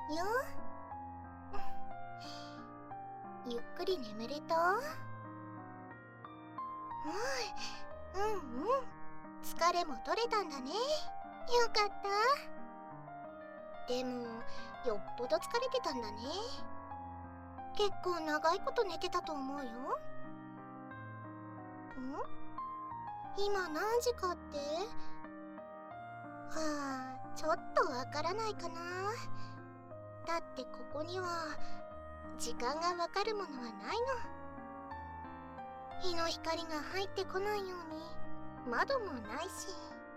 よ。ゆっくり眠れた？うんうん、疲れも取れたんだね。よかった。でもよっぽど疲れてたんだね。結構長いこと寝てたと思うよ。今何時かって？はあ、ちょっとわからないかな。だってここには時間がわかるものはないの。日の光が入ってこないように窓もないし。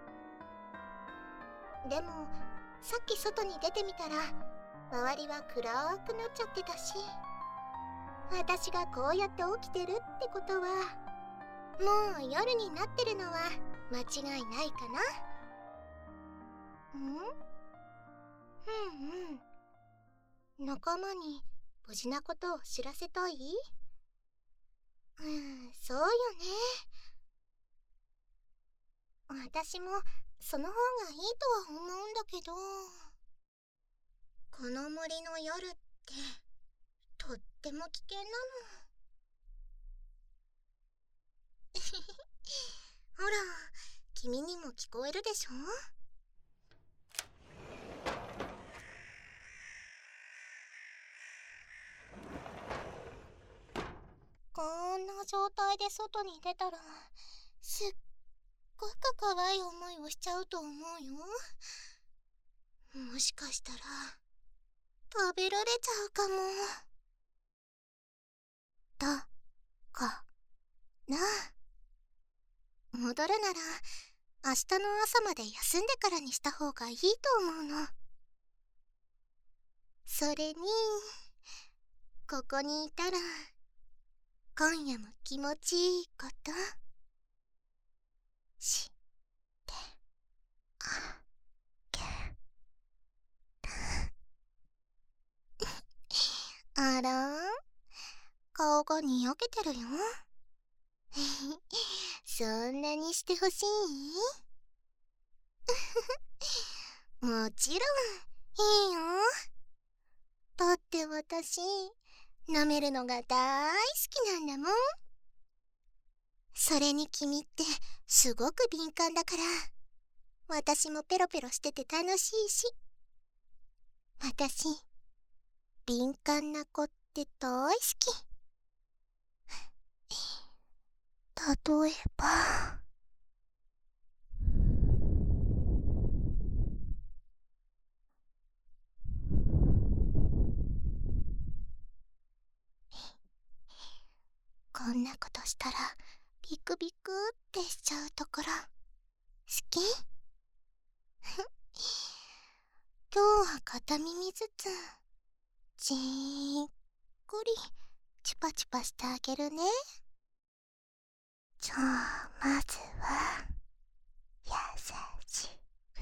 でもさっき外に出てみたら周りは暗くなっちゃってたし、私がこうやって起きてるってことはもう夜になってるのは間違いないかな。仲間に無事なことを知らせたい？そうよね。私もその方がいいとは思うんだけど、この森の夜ってとっても危険なの。ほら、君にも聞こえるでしょ？こんな状態で外に出たらすっごく怖い思いをしちゃうと思うよ。もしかしたら食べられちゃうかも。だかな。戻るなら明日の朝まで休んでからにした方がいいと思うの。それにここにいたら今夜も気持ちいいことしてあげる。あら、顔がにやけてるよ。そんなにしてほしい？もちろんいいよ。だって私舐めるのが大好きなんだもん。それに君ってすごく敏感だから、私もペロペロしてて楽しいし。私敏感な子って大好き。例えばこんなことしたらビクビクってしちゃうところ好き？今日は片耳ずつじーっくりチュパチュパしてあげるね。じゃあまずは優しく。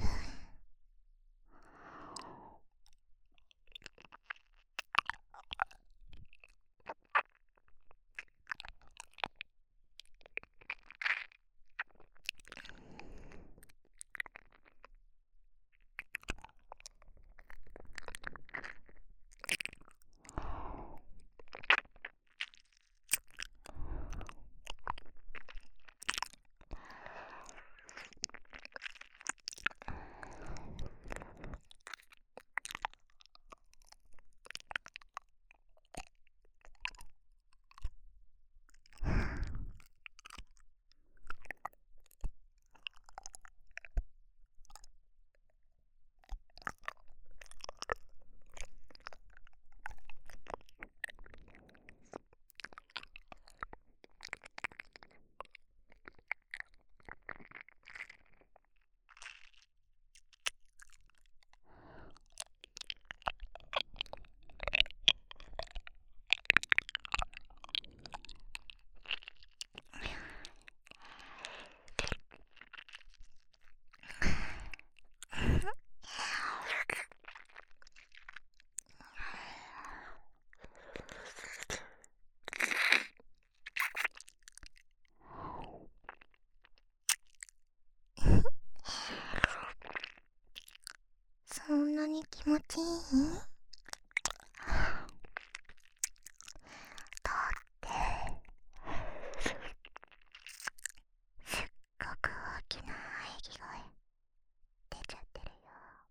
き声出ちゃってるよ。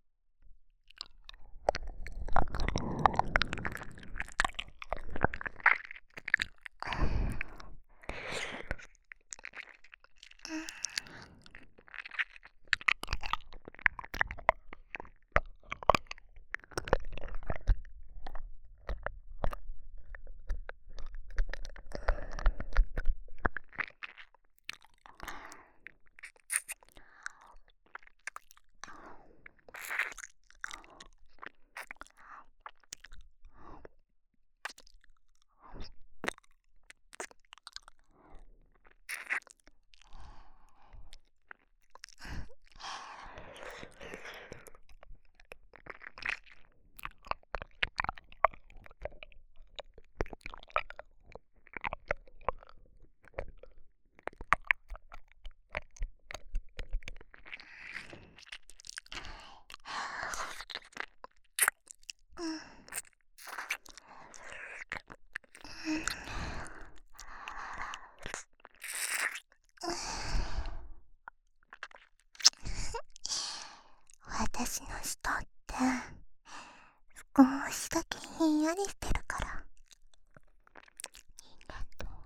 私の舌って少しだけひんやりしてるから、人間とは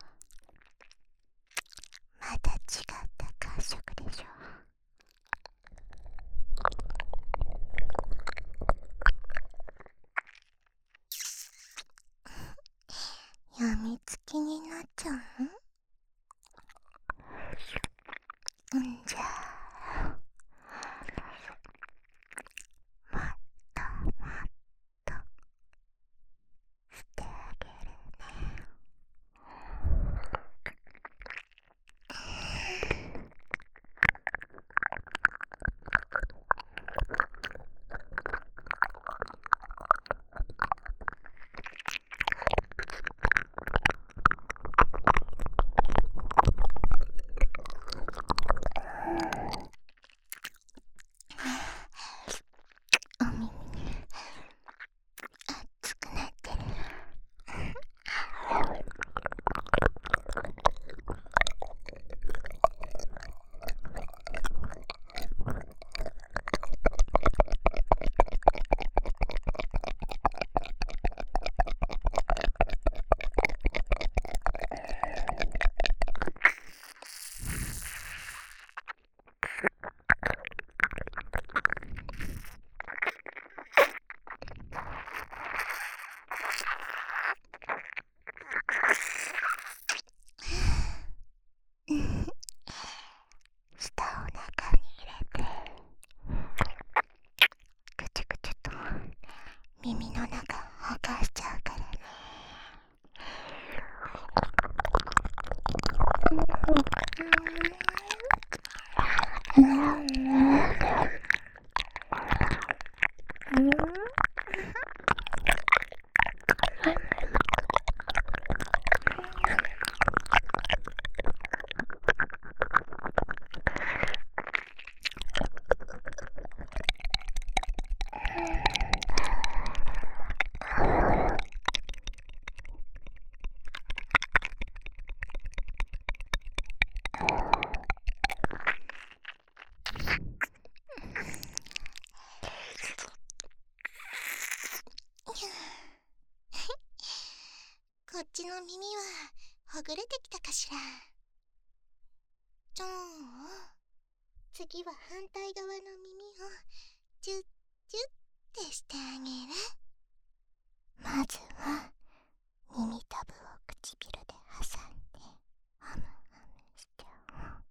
また違った感触でしょ。やみつきになっちゃうの？んじゃあもっともっとしてあげるね。お耳熱くなってる。舌を中に入れてぐちゅぐちゅと耳の中ほかしちゃうからね。こっちの耳はほぐれてきたかしら。じゃあ次は反対側の耳をチュッチュッてしてあげる。まずは耳たぶを唇で挟んでハムハムしちゃう。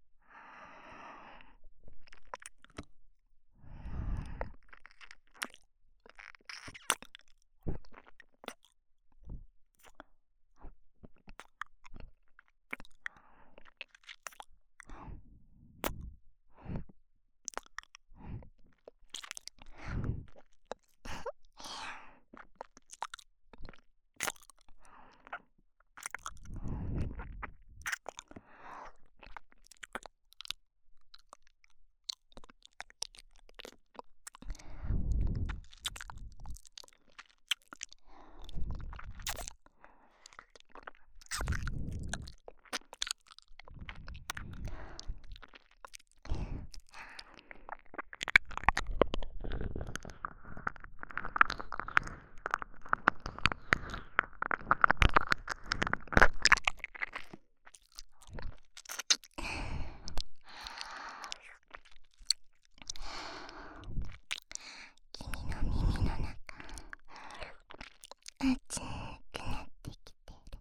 熱くなってきてる。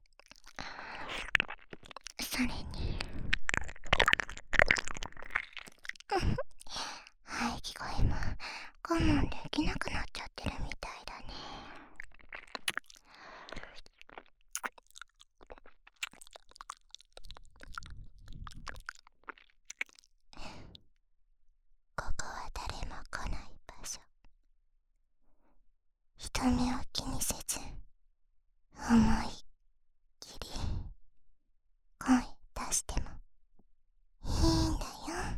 それに排気声も我慢できなくなっちゃってるみたいだね。ここは誰も来ない場所。人目を気にせず思いっきり声出してもいいんだよ。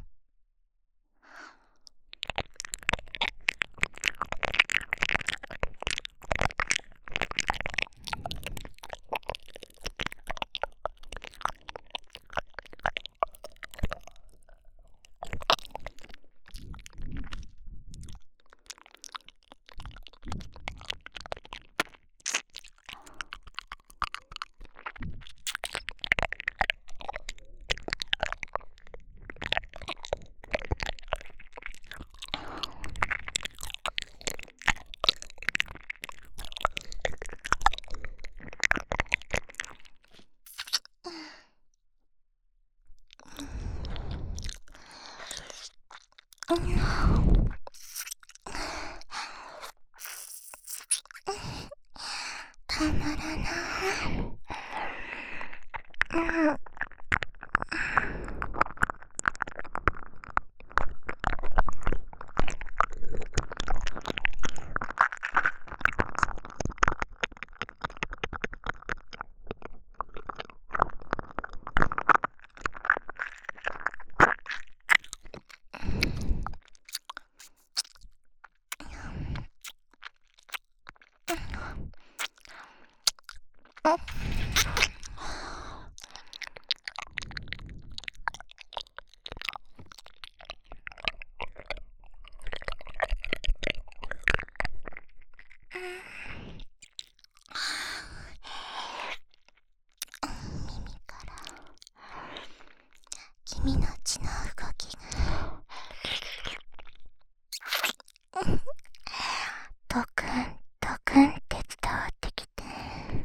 たまらない。耳から君の血の動きがドクンドクンって伝わってきて、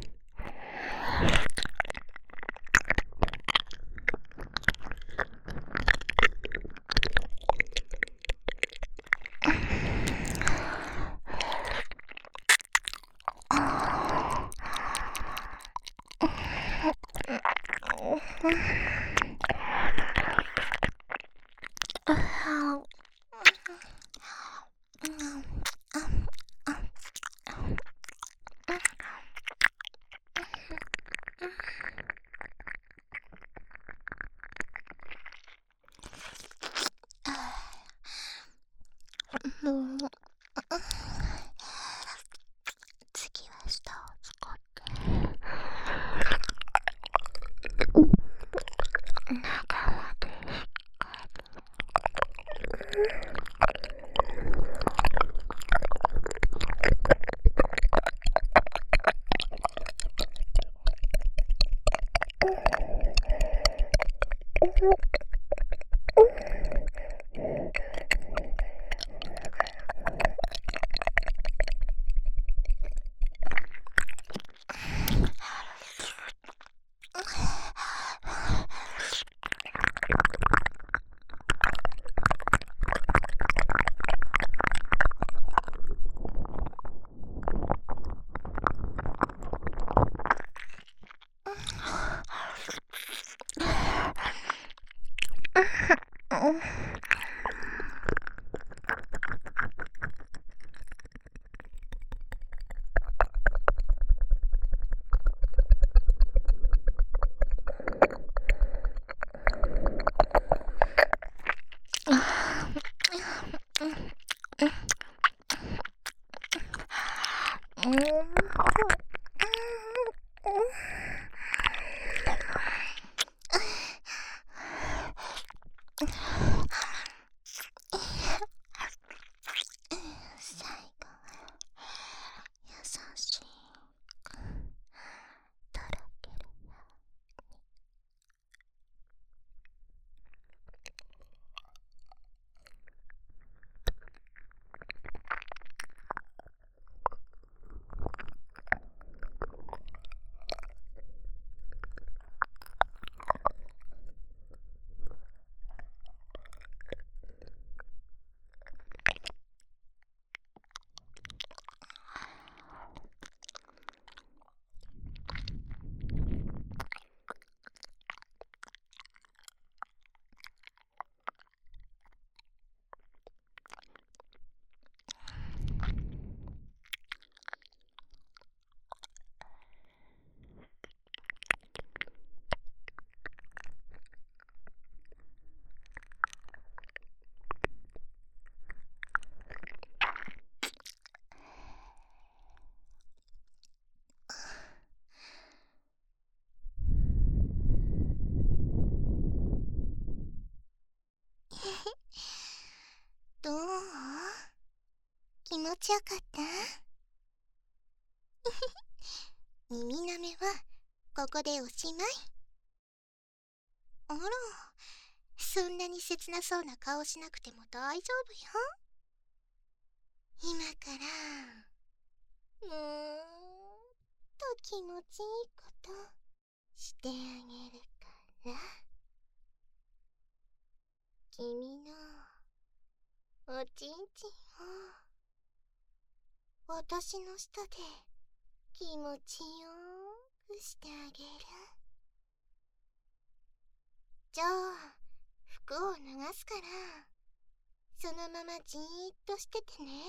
次は舌を使って中までしっか最後は優しくとろけるよ。 ちよかった？耳舐めはここでおしまい。あら、そんなに切なそうな顔しなくても大丈夫よ。今からもーっと気持ちいいことしてあげるから。君のおちんちんを私の舌で気持ちよーくしてあげる。じゃあ服を脱がすからそのままじーっとしててね。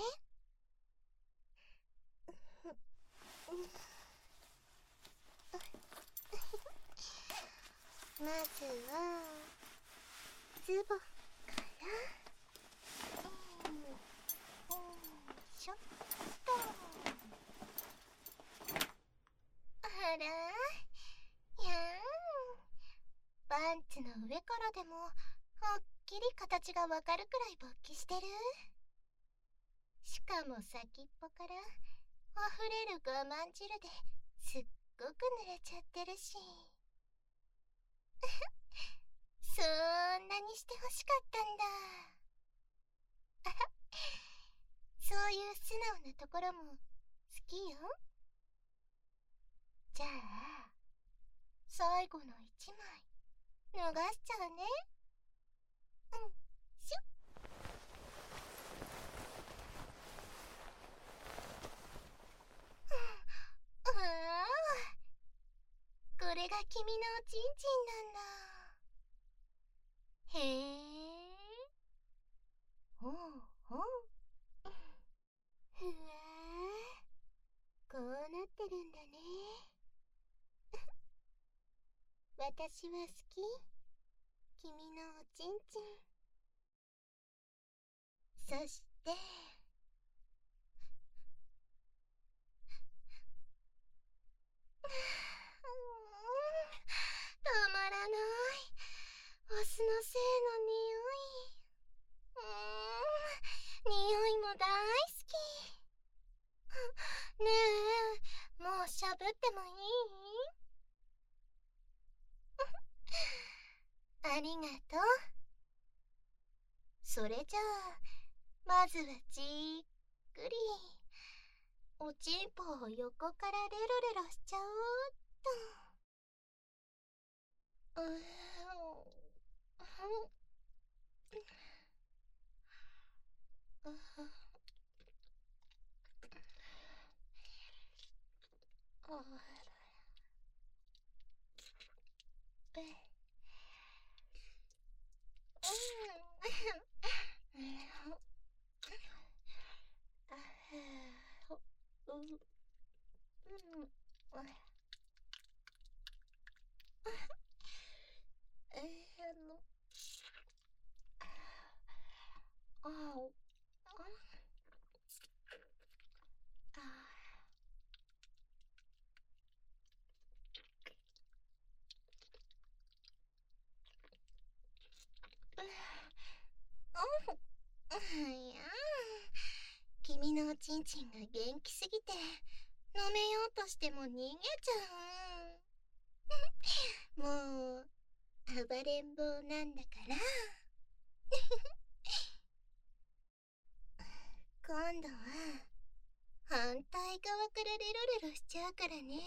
まずはズボンから、しょっと。あら、やーん、パンツの上からでもはっきり形がわかるくらい勃起してる。しかも先っぽから溢れる我慢汁ですっごく濡れちゃってるし。そんなにしてほしかったんだ。そういう素直なところも好きよ。じゃあ最後の一枚脱がしちゃうね。しゅっ。ああ、これが君のおちんちんなんだ。へえ、ほうほう。ふわー、こうなってるんだね。私は好き、君のおちんちん。そしてたまらないオスの性の匂い。匂いも大好き。ねえ、もうしゃぶってもいい？ありがとう。それじゃあまずはじっくりおちんぽを横からレロレロしちゃおうっと。いや、君のおちんちんが元気すぎて飲めようとしても逃げちゃう。もう暴れん坊なんだから。今度は反対側からレロレロしちゃうからね。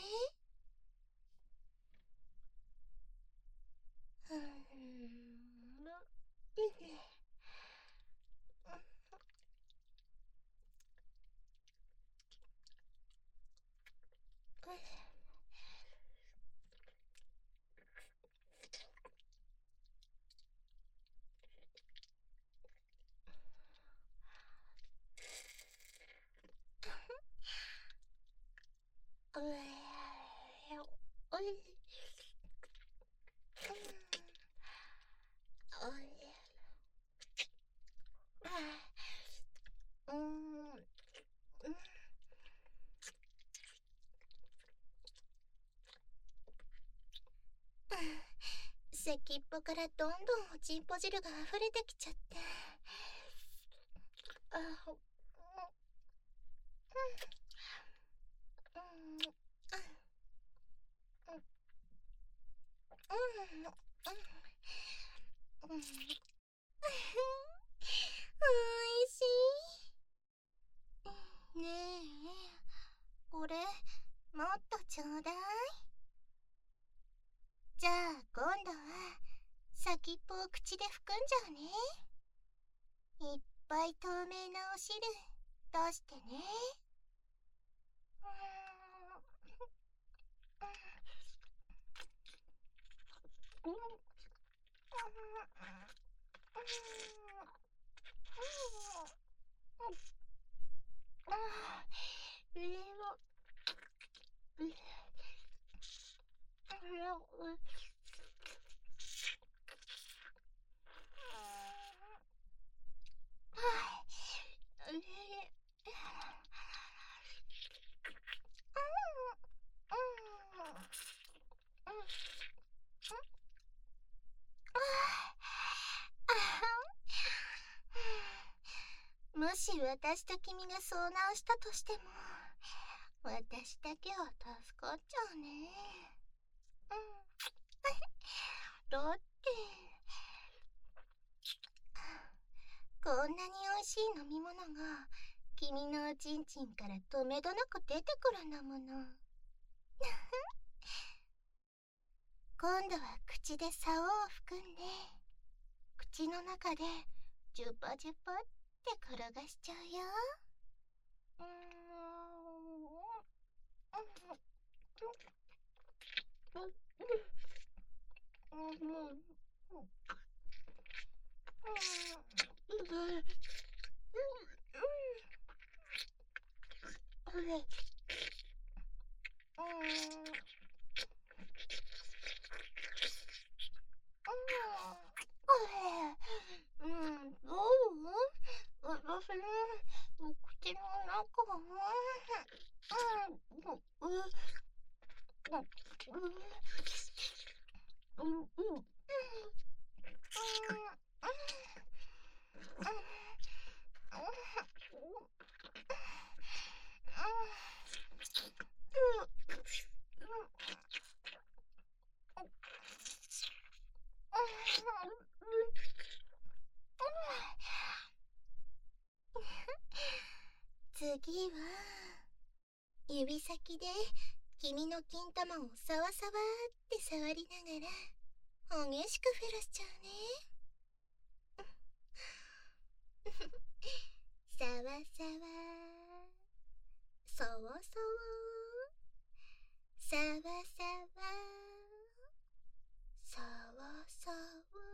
先っぽからどんどんおちんぽ汁が溢れてきちゃって。 いしい。ねえ、これもっとちょうだい。じゃあ今度は先っぽを口で含んじゃうね。いっぱい透明なお汁出してね。もし私と君が遭難したとしても、私だけは助かっちゃうね。だってこんなに美味しい飲み物が君のおちんちんからとめどなく出てくるんだもの。今度は口で竿を含んで、口の中でジュパジュパって転がしちゃうよ。どう？私のお口の中は次は指先で君の金玉をサワサワって触りながら激しくフェラしちゃうね。サワサワサワサワサワサワサワサワ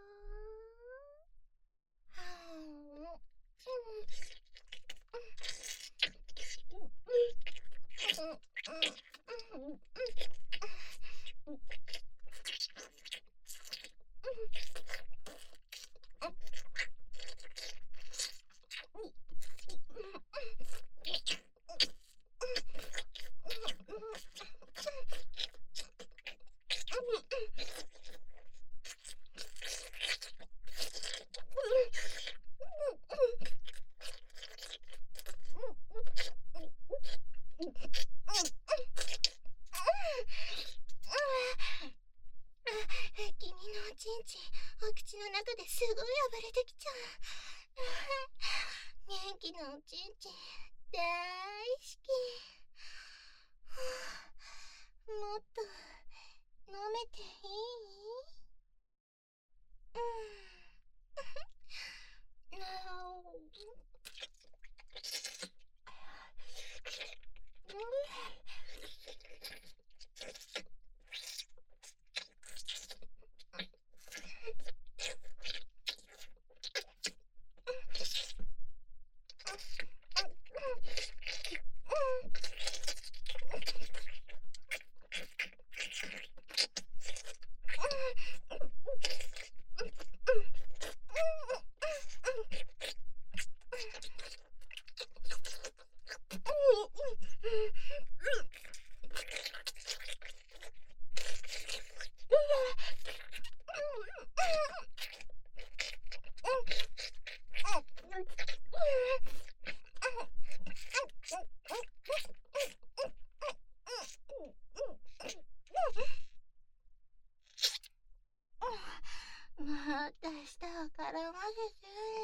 君のおちんちんお口の中ですごい暴れてきちゃう。元気なおちんちん大好き。もっと飲めていい？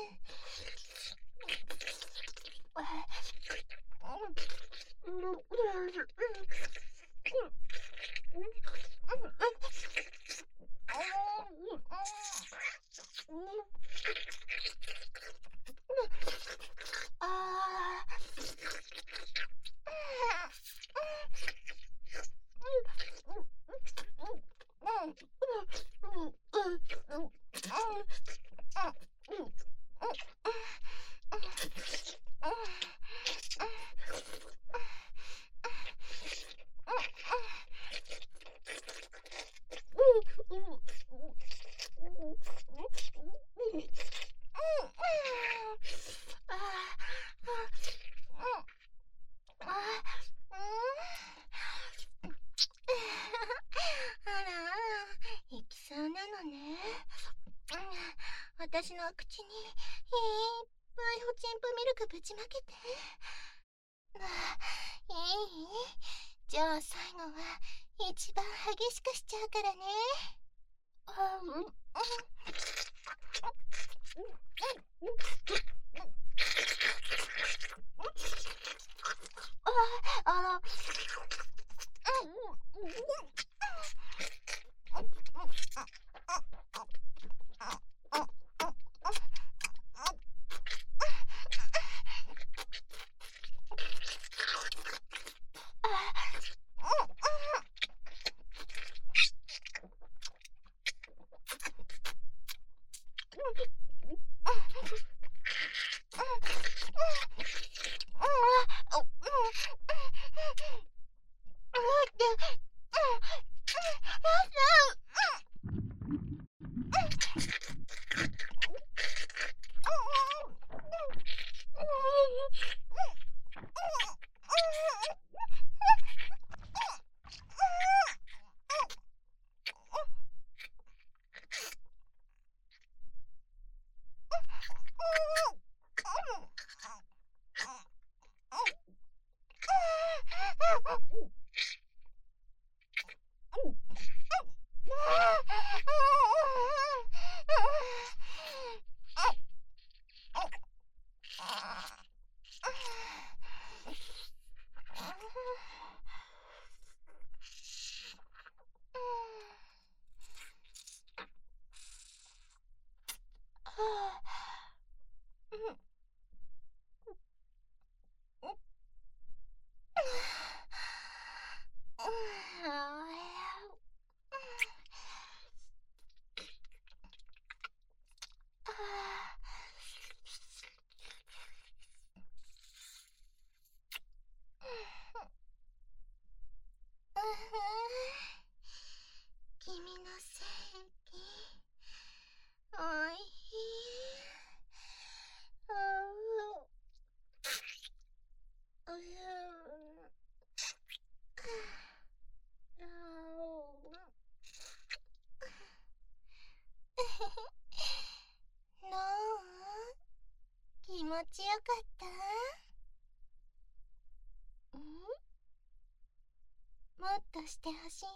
いきそうなのね。私の口にいっぱいホチンプミルクぶちまけて。いい？じゃあ最後は一番激しくしちゃうからね。君の正義おいしい。のう、気持ちよかった？もっとしてほしい？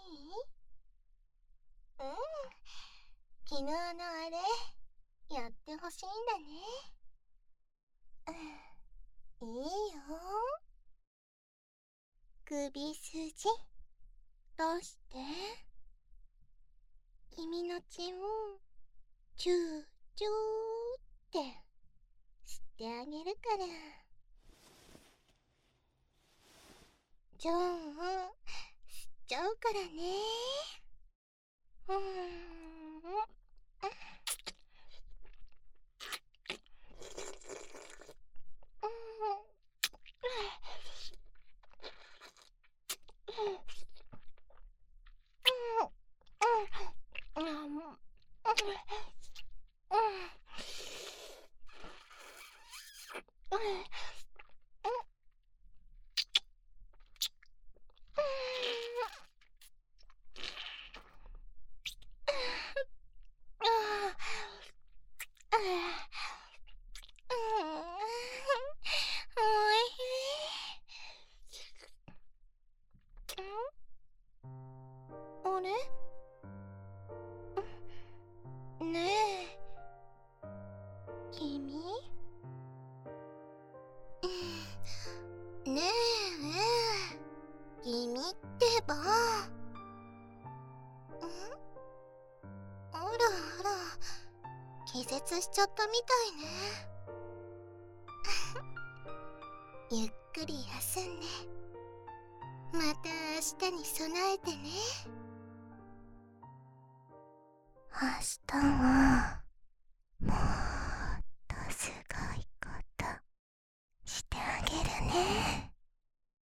昨日のあれやってほしいんだね。いいよ。首筋出して。君の血をチューチューって吸ってあげるから。じゃあ吸っちゃうからね。 ねえ君ってば。あらあら、気絶しちゃったみたいね。ゆっくり休んで、また明日に備えてね。明日は